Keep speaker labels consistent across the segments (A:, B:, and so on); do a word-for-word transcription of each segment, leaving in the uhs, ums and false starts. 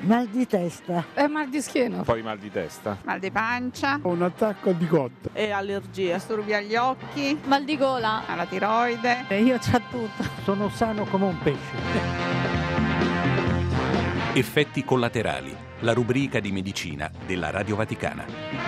A: Mal di testa.
B: E mal di schiena.
C: Poi mal di testa.
D: Mal di pancia.
E: Un attacco di cotta.
D: E allergia. Disturbi agli occhi.
F: Mal di gola.
D: Alla tiroide.
F: E io c'ho tutto.
A: Sono sano come un pesce.
G: Effetti collaterali, la rubrica di medicina della Radio Vaticana.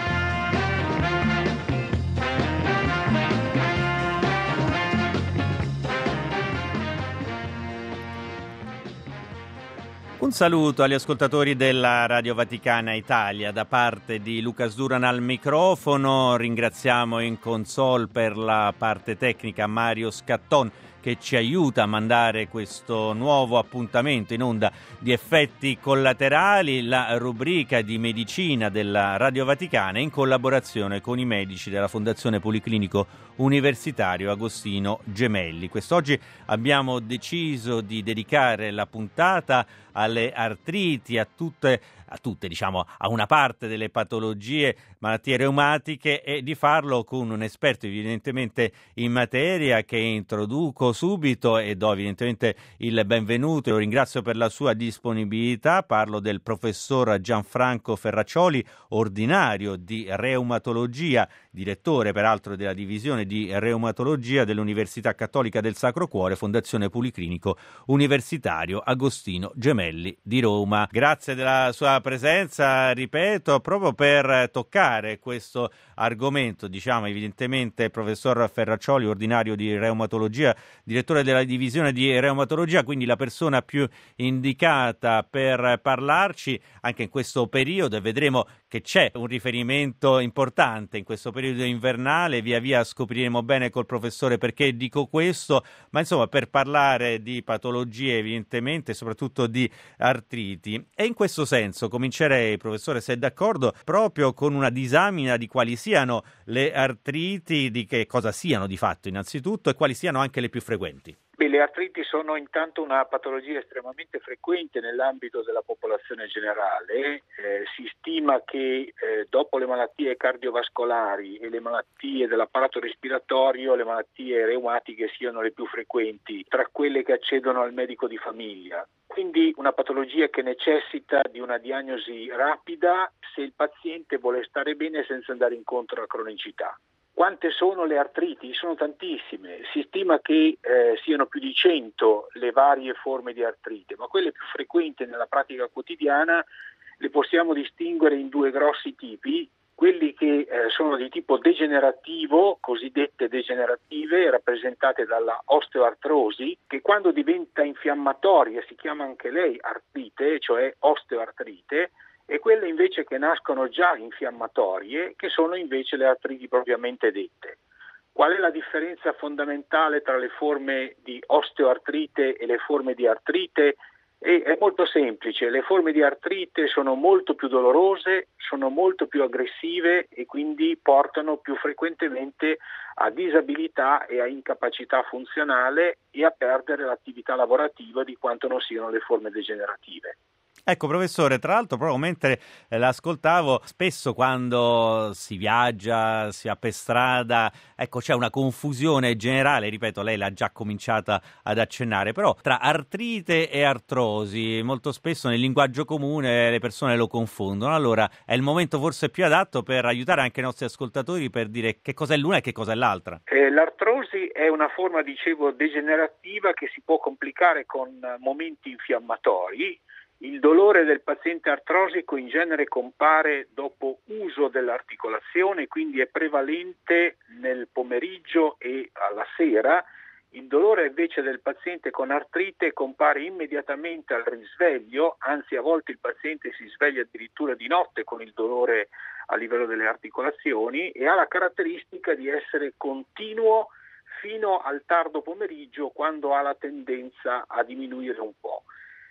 H: Un saluto agli ascoltatori della Radio Vaticana Italia da parte di Luca Sduran al microfono. Ringraziamo in console per la parte tecnica Mario Scatton, che ci aiuta a mandare questo nuovo appuntamento in onda di Effetti Collaterali, la rubrica di medicina della Radio Vaticana in collaborazione con i medici della Fondazione Policlinico Universitario Agostino Gemelli. Quest'oggi abbiamo deciso di dedicare la puntata alle artriti, a tutte, a tutte diciamo a una parte delle patologie, malattie reumatiche, e di farlo con un esperto evidentemente in materia che introduco subito e do evidentemente il benvenuto e lo ringrazio per la sua disponibilità. Parlo del professor Gianfranco Ferraccioli, ordinario di reumatologia, direttore peraltro della divisione di reumatologia dell'Università Cattolica del Sacro Cuore, Fondazione Policlinico Universitario Agostino Gemelli di Roma. Grazie della sua presenza, ripeto, proprio per toccare questo argomento. Diciamo evidentemente professor Ferraccioli, ordinario di reumatologia, direttore della divisione di reumatologia, quindi la persona più indicata per parlarci anche in questo periodo, e vedremo che c'è un riferimento importante in questo periodo invernale. Via via scopriremo bene col professore perché dico questo, ma insomma per parlare di patologie evidentemente, soprattutto di artriti. E in questo senso comincerei, professore, se è d'accordo, proprio con una disamina di quali siano le artriti, di che cosa siano di fatto innanzitutto e quali siano anche le più frequenti.
I: Beh, le artriti sono intanto una patologia estremamente frequente nell'ambito della popolazione generale. Eh, si stima che eh, dopo le malattie cardiovascolari e le malattie dell'apparato respiratorio, le malattie reumatiche siano le più frequenti tra quelle che accedono al medico di famiglia. Quindi una patologia che necessita di una diagnosi rapida se il paziente vuole stare bene senza andare incontro alla cronicità. Quante sono le artriti? Sono tantissime, si stima che eh, siano più di cento le varie forme di artrite, ma quelle più frequenti nella pratica quotidiana le possiamo distinguere in due grossi tipi: quelli che eh, sono di tipo degenerativo, cosiddette degenerative, rappresentate dalla osteoartrosi, che quando diventa infiammatoria si chiama anche lei artrite, cioè osteoartrite, e quelle invece che nascono già infiammatorie, che sono invece le artriti propriamente dette. Qual è la differenza fondamentale tra le forme di osteoartrite e le forme di artrite? E è molto semplice: le forme di artrite sono molto più dolorose, sono molto più aggressive e quindi portano più frequentemente a disabilità e a incapacità funzionale e a perdere l'attività lavorativa di quanto non siano le forme degenerative.
H: Ecco professore, tra l'altro proprio mentre eh, l'ascoltavo, spesso quando si viaggia, si va per strada, ecco c'è una confusione generale, ripeto, lei l'ha già cominciata ad accennare, però tra artrite e artrosi molto spesso nel linguaggio comune le persone lo confondono. Allora è il momento forse più adatto per aiutare anche i nostri ascoltatori per dire che cos'è l'una e che cos'è l'altra.
I: Eh, l'artrosi è una forma, dicevo, degenerativa che si può complicare con momenti infiammatori. Il dolore del paziente artrosico in genere compare dopo uso dell'articolazione, quindi è prevalente nel pomeriggio e alla sera. Il dolore invece del paziente con artrite compare immediatamente al risveglio, anzi a volte il paziente si sveglia addirittura di notte con il dolore a livello delle articolazioni e ha la caratteristica di essere continuo fino al tardo pomeriggio, quando ha la tendenza a diminuire un po'.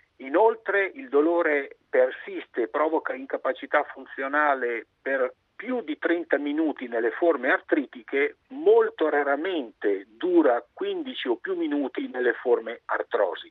I: Inoltre il dolore persiste e provoca incapacità funzionale per più di trenta minuti nelle forme artritiche, molto raramente dura quindici o più minuti nelle forme artrosiche.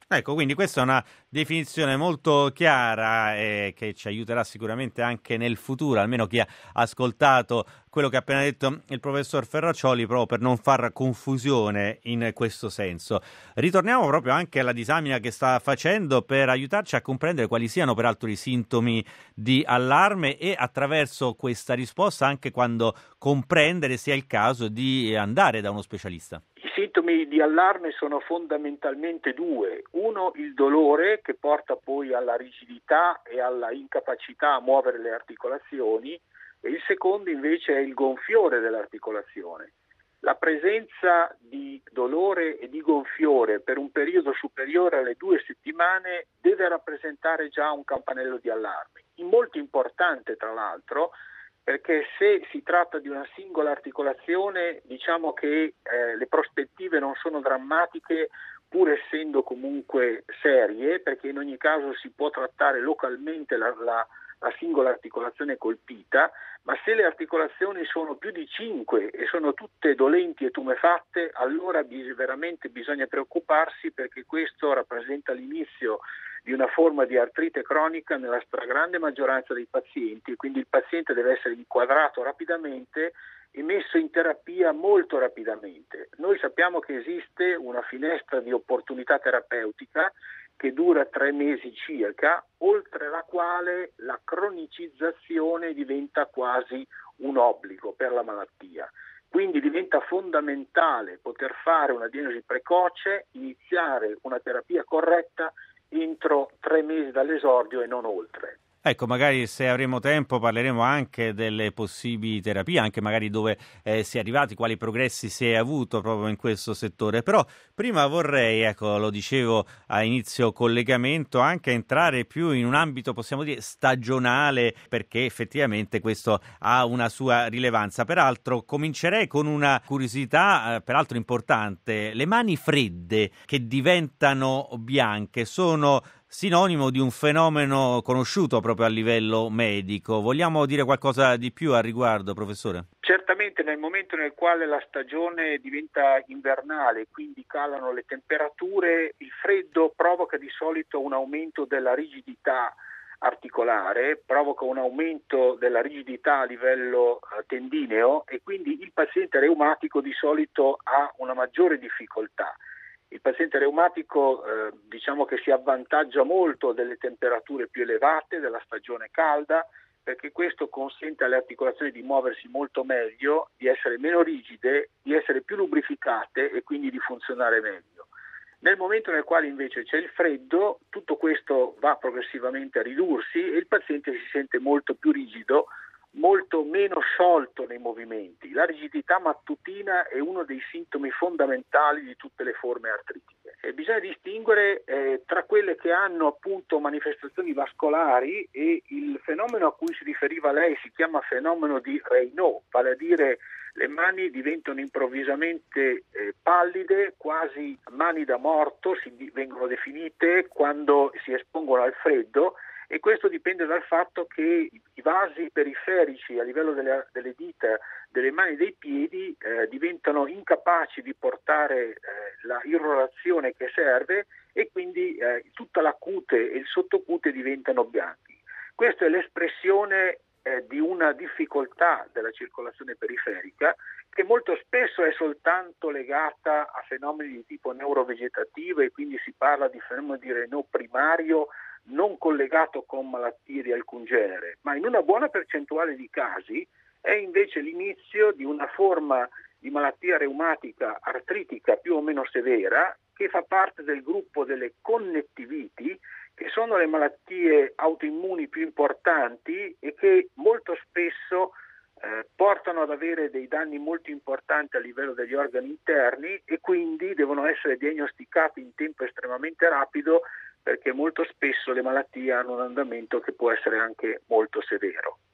H: Ecco, quindi questa è una definizione molto chiara e che ci aiuterà sicuramente anche nel futuro, almeno chi ha ascoltato quello che ha appena detto il professor Ferraccioli, proprio per non far confusione in questo senso. Ritorniamo proprio anche alla disamina che sta facendo per aiutarci a comprendere quali siano peraltro i sintomi di allarme e attraverso questa risposta anche quando comprendere sia il caso di andare da uno specialista.
I: I sintomi di allarme sono fondamentalmente due. Uno, il dolore, che porta poi alla rigidità e alla incapacità a muovere le articolazioni, e il secondo invece è il gonfiore dell'articolazione. La presenza di dolore e di gonfiore per un periodo superiore alle due settimane deve rappresentare già un campanello di allarme, molto importante tra l'altro, perché se si tratta di una singola articolazione, diciamo che eh, le prospettive non sono drammatiche, pur essendo comunque serie, perché in ogni caso si può trattare localmente la, la, la singola articolazione colpita, ma se le articolazioni sono più di cinque e sono tutte dolenti e tumefatte, allora bis- veramente bisogna preoccuparsi, perché questo rappresenta l'inizio di una forma di artrite cronica nella stragrande maggioranza dei pazienti, quindi il paziente deve essere inquadrato rapidamente e messo in terapia molto rapidamente. Noi sappiamo che esiste una finestra di opportunità terapeutica che dura tre mesi circa, oltre la quale la cronicizzazione diventa quasi un obbligo per la malattia. Quindi diventa fondamentale poter fare una diagnosi precoce, iniziare una terapia corretta entro tre mesi dall'esordio e non oltre.
H: Ecco, magari se avremo tempo parleremo anche delle possibili terapie, anche magari dove eh, si è arrivati, quali progressi si è avuto proprio in questo settore. Però prima vorrei, ecco, lo dicevo a inizio collegamento, anche entrare più in un ambito, possiamo dire, stagionale, perché effettivamente questo ha una sua rilevanza. Peraltro comincerei con una curiosità, eh, peraltro importante. Le mani fredde che diventano bianche sono sinonimo di un fenomeno conosciuto proprio a livello medico. Vogliamo dire qualcosa di più al riguardo, professore?
I: Certamente nel momento nel quale la stagione diventa invernale, quindi calano le temperature, il freddo provoca di solito un aumento della rigidità articolare, provoca un aumento della rigidità a livello eh, tendineo, e quindi il paziente reumatico di solito ha una maggiore difficoltà. Il paziente reumatico eh, diciamo che si avvantaggia molto delle temperature più elevate, della stagione calda, perché questo consente alle articolazioni di muoversi molto meglio, di essere meno rigide, di essere più lubrificate e quindi di funzionare meglio. Nel momento nel quale invece c'è il freddo, tutto questo va progressivamente a ridursi e il paziente si sente molto più rigido, molto meno sciolto nei movimenti. La rigidità mattutina è uno dei sintomi fondamentali di tutte le forme artritiche. E bisogna distinguere eh, tra quelle che hanno appunto manifestazioni vascolari, e il fenomeno a cui si riferiva lei si chiama fenomeno di Raynaud, vale a dire le mani diventano improvvisamente eh, pallide, quasi mani da morto, si di- vengono definite quando si espongono al freddo, e questo dipende dal fatto che i vasi periferici a livello delle, delle dita, delle mani e dei piedi eh, diventano incapaci di portare eh, la irrorazione che serve, e quindi eh, tutta la cute e il sottocute diventano bianchi. Questa è l'espressione eh, di una difficoltà della circolazione periferica, che molto spesso è soltanto legata a fenomeni di tipo neurovegetativo, e quindi si parla di fenomeno di Raynaud primario, non collegato con malattie di alcun genere, ma in una buona percentuale di casi è invece l'inizio di una forma di malattia reumatica artritica più o meno severa, che fa parte del gruppo delle connettiviti, che sono le malattie autoimmuni più importanti e che molto spesso eh, portano ad avere dei danni molto importanti a livello degli organi interni, e quindi devono essere diagnosticati in tempo estremamente rapido, perché molto spesso le malattie hanno un andamento che può essere anche molto severo.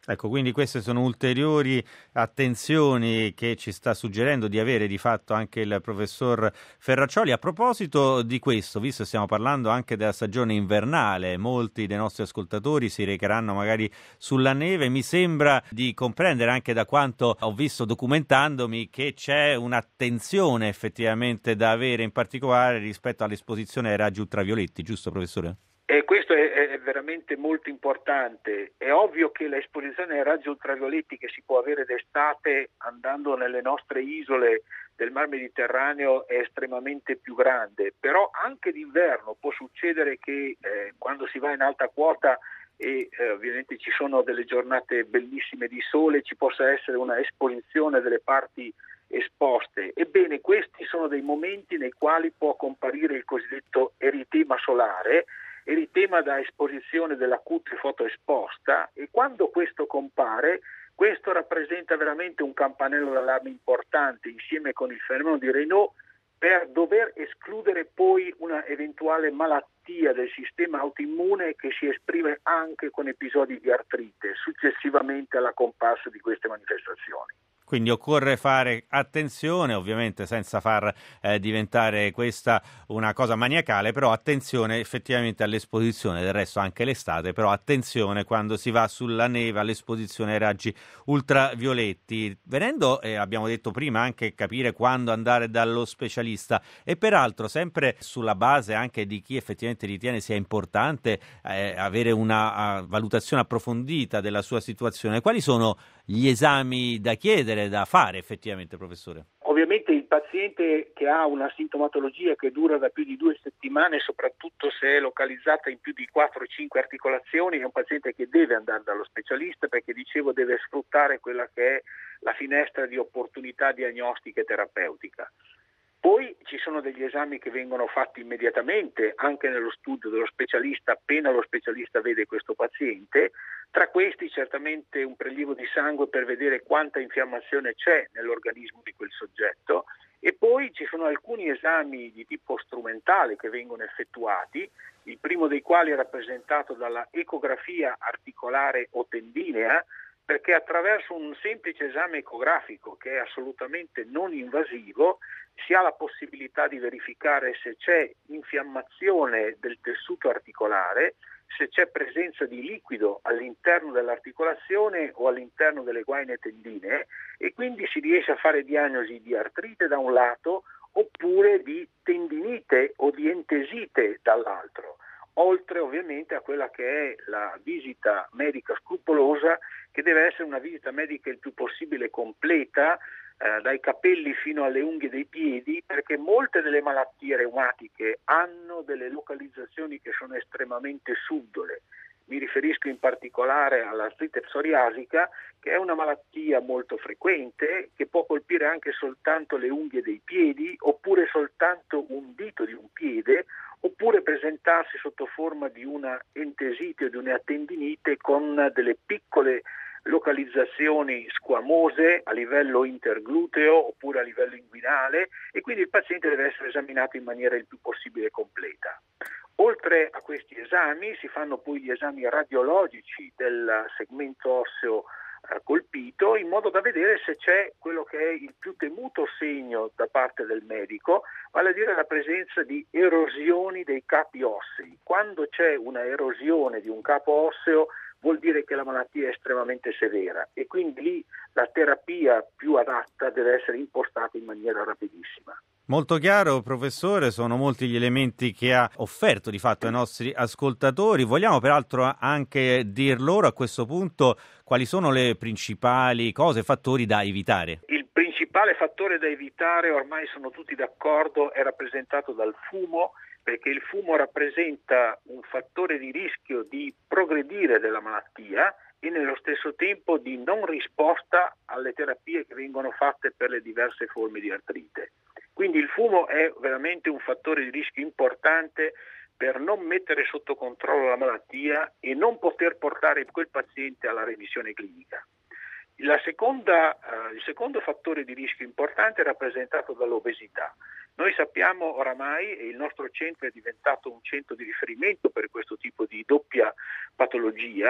H: Ecco, quindi queste sono ulteriori attenzioni che ci sta suggerendo di avere di fatto anche il professor Ferraccioli. A proposito di questo, visto che stiamo parlando anche della stagione invernale, molti dei nostri ascoltatori si recheranno magari sulla neve, mi sembra di comprendere anche da quanto ho visto documentandomi che c'è un'attenzione effettivamente da avere in particolare rispetto all'esposizione ai raggi ultravioletti, giusto professore?
I: E questo è, è veramente molto importante. È ovvio che l'esposizione ai raggi ultravioletti che si può avere d'estate andando nelle nostre isole del Mar Mediterraneo è estremamente più grande, però anche d'inverno può succedere che eh, quando si va in alta quota e eh, ovviamente ci sono delle giornate bellissime di sole, ci possa essere una esposizione delle parti esposte. Ebbene, questi sono dei momenti nei quali può comparire il cosiddetto eritema solare, eritema da esposizione della cute fotoesposta, e quando questo compare, questo rappresenta veramente un campanello d'allarme importante insieme con il fenomeno di Raynaud per dover escludere poi una eventuale malattia del sistema autoimmune che si esprime anche con episodi di artrite successivamente alla comparsa di queste manifestazioni.
H: Quindi occorre fare attenzione, ovviamente senza far eh, diventare questa una cosa maniacale, però attenzione effettivamente all'esposizione, del resto anche l'estate, però attenzione quando si va sulla neve all'esposizione ai raggi ultravioletti. Venendo, eh, abbiamo detto prima, anche capire quando andare dallo specialista, e peraltro sempre sulla base anche di chi effettivamente ritiene sia importante eh, avere una uh, valutazione approfondita della sua situazione. Quali sono gli esami da chiedere, da fare effettivamente, professore?
I: Ovviamente il paziente che ha una sintomatologia che dura da più di due settimane, soprattutto se è localizzata in più di quattro o cinque articolazioni, è un paziente che deve andare dallo specialista, perché dicevo deve sfruttare quella che è la finestra di opportunità diagnostica e terapeutica. Poi ci sono degli esami che vengono fatti immediatamente anche nello studio dello specialista appena lo specialista vede questo paziente. Tra questi certamente un prelievo di sangue per vedere quanta infiammazione c'è nell'organismo di quel soggetto, e poi ci sono alcuni esami di tipo strumentale che vengono effettuati, il primo dei quali è rappresentato dalla ecografia articolare o tendinea, perché attraverso un semplice esame ecografico che è assolutamente non invasivo si ha la possibilità di verificare se c'è infiammazione del tessuto articolare, se c'è presenza di liquido all'interno dell'articolazione o all'interno delle guaine tendinee, e quindi si riesce a fare diagnosi di artrite da un lato oppure di tendinite o di entesite dall'altro, oltre ovviamente a quella che è la visita medica scrupolosa, che deve essere una visita medica il più possibile completa, eh, dai capelli fino alle unghie dei piedi, perché molte delle malattie reumatiche hanno delle localizzazioni che sono estremamente subdole. Mi riferisco in particolare all'artrite psoriasica, che è una malattia molto frequente, che può colpire anche soltanto le unghie dei piedi, oppure soltanto un dito di un piede, oppure presentarsi sotto forma di una entesite o di una tendinite con delle piccole localizzazioni squamose a livello intergluteo oppure a livello inguinale, e quindi il paziente deve essere esaminato in maniera il più possibile completa. Oltre a questi esami si fanno poi gli esami radiologici del segmento osseo eh, colpito, in modo da vedere se c'è quello che è il più temuto segno da parte del medico, vale a dire la presenza di erosioni dei capi ossei. Quando c'è una erosione di un capo osseo vuol dire che la malattia è estremamente severa, e quindi lì la terapia più adatta deve essere impostata in maniera rapidissima.
H: Molto chiaro, professore, sono molti gli elementi che ha offerto di fatto ai nostri ascoltatori. Vogliamo peraltro anche dir loro a questo punto quali sono le principali cose, fattori da evitare.
I: Il principale fattore da evitare, ormai sono tutti d'accordo, è rappresentato dal fumo, perché il fumo rappresenta un fattore di rischio di progredire della malattia e nello stesso tempo di non risposta alle terapie che vengono fatte per le diverse forme di artrite. Quindi il fumo è veramente un fattore di rischio importante per non mettere sotto controllo la malattia e non poter portare quel paziente alla remissione clinica. La seconda, eh, il secondo fattore di rischio importante è rappresentato dall'obesità. Noi sappiamo oramai, e il nostro centro è diventato un centro di riferimento per questo tipo di doppia patologia,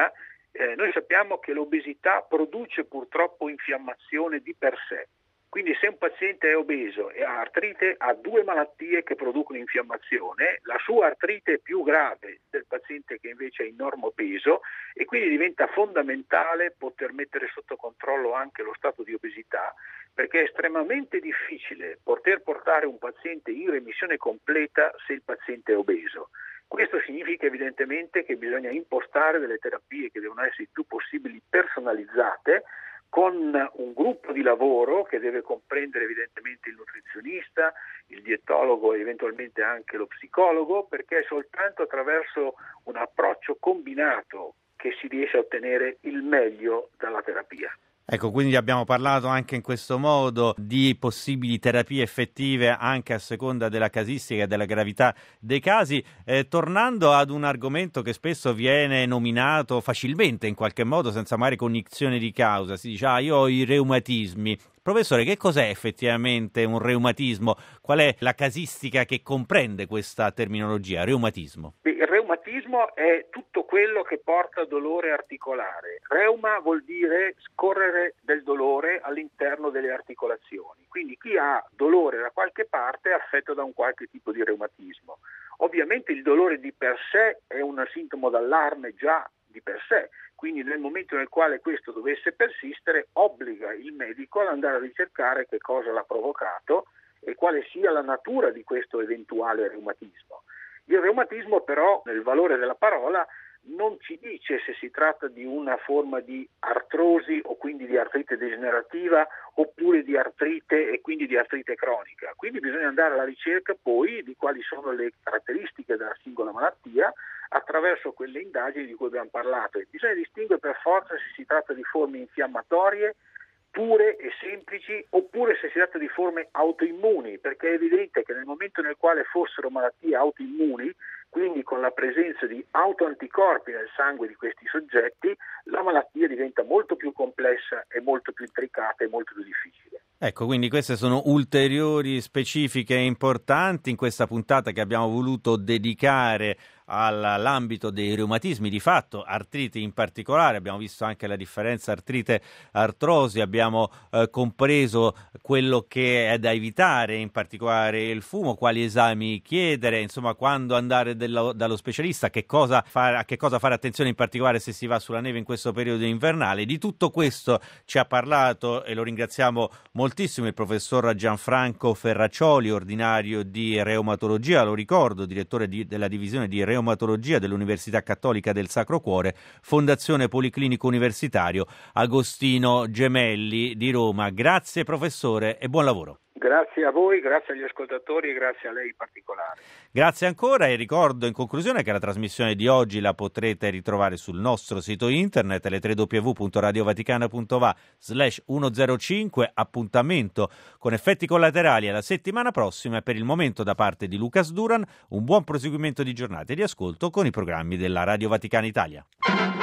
I: Eh, noi sappiamo che l'obesità produce purtroppo infiammazione di per sé. Quindi se un paziente è obeso e ha artrite, ha due malattie che producono infiammazione, la sua artrite è più grave del paziente che invece è in normopeso e quindi diventa fondamentale poter mettere sotto controllo anche lo stato di obesità, perché è estremamente difficile poter portare un paziente in remissione completa se il paziente è obeso. Questo significa evidentemente che bisogna impostare delle terapie che devono essere il più possibile personalizzate, con un gruppo di lavoro che deve comprendere evidentemente il nutrizionista, il dietologo e eventualmente anche lo psicologo, perché è soltanto attraverso un approccio combinato che si riesce a ottenere il meglio dalla terapia.
H: Ecco, quindi abbiamo parlato anche in questo modo di possibili terapie effettive anche a seconda della casistica e della gravità dei casi. Eh, tornando ad un argomento che spesso viene nominato facilmente in qualche modo senza magari cognizione di causa, si dice ah io ho i reumatismi. Professore, che cos'è effettivamente un reumatismo? Qual è la casistica che comprende questa terminologia, reumatismo?
I: Il reumatismo è tutto quello che porta dolore articolare. Reuma vuol dire scorrere del dolore all'interno delle articolazioni. Quindi chi ha dolore da qualche parte è affetto da un qualche tipo di reumatismo. Ovviamente il dolore di per sé è un sintomo d'allarme già di per sé. Quindi nel momento nel quale questo dovesse persistere, obbliga il medico ad andare a ricercare che cosa l'ha provocato e quale sia la natura di questo eventuale reumatismo. Il reumatismo però, nel valore della parola, non ci dice se si tratta di una forma di artrosi o quindi di artrite degenerativa oppure di artrite e quindi di artrite cronica. Quindi bisogna andare alla ricerca poi di quali sono le caratteristiche della singola malattia attraverso quelle indagini di cui abbiamo parlato. E bisogna distinguere per forza se si tratta di forme infiammatorie pure e semplici oppure se si tratta di forme autoimmuni, perché è evidente che nel momento nel quale fossero malattie autoimmuni, quindi con la presenza di autoanticorpi nel sangue di questi soggetti, la malattia diventa molto più complessa e molto più intricata e molto più difficile.
H: Ecco, quindi queste sono ulteriori specifiche importanti in questa puntata che abbiamo voluto dedicare all'ambito dei reumatismi, di fatto artriti in particolare. Abbiamo visto anche la differenza artrite-artrosi, abbiamo eh, compreso quello che è da evitare, in particolare il fumo, quali esami chiedere, insomma quando andare dello, dallo specialista, che cosa fare, a che cosa fare attenzione in particolare se si va sulla neve in questo periodo invernale. Di tutto questo ci ha parlato e lo ringraziamo moltissimo il professor Gianfranco Ferracioli, ordinario di reumatologia, lo ricordo, direttore di, della divisione di reumatologia dell'Università Cattolica del Sacro Cuore, Fondazione Policlinico Universitario Agostino Gemelli di Roma. Grazie professore e buon lavoro.
I: Grazie a voi, grazie agli ascoltatori e grazie a lei in particolare.
H: Grazie ancora e ricordo in conclusione che la trasmissione di oggi la potrete ritrovare sul nostro sito internet l w w w punto radio vaticana punto va slash centocinque. Appuntamento con effetti collaterali alla settimana prossima e per il momento da parte di Lucas Duran un buon proseguimento di giornata e di ascolto con i programmi della Radio Vaticana Italia.